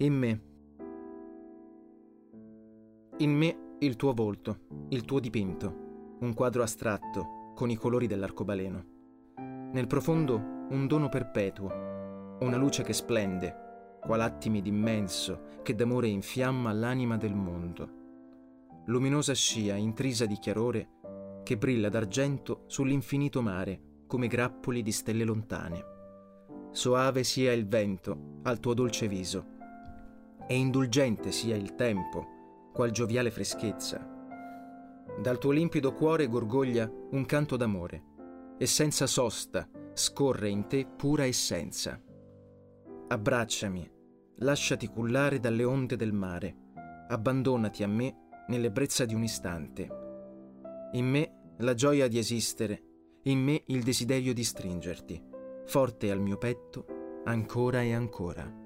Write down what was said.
In me. In me il tuo volto, il tuo dipinto, un quadro astratto con i colori dell'arcobaleno. Nel profondo un dono perpetuo, una luce che splende, qual attimi d'immenso che d'amore infiamma l'anima del mondo. Luminosa scia intrisa di chiarore che brilla d'argento sull'infinito mare come grappoli di stelle lontane. Soave sia il vento al tuo dolce viso e indulgente sia il tempo, qual gioviale freschezza. Dal tuo limpido cuore gorgoglia un canto d'amore e senza sosta scorre in te pura essenza. Abbracciami, lasciati cullare dalle onde del mare, abbandonati a me nell'ebbrezza di un istante. In me la gioia di esistere, in me il desiderio di stringerti, forte al mio petto, ancora e ancora.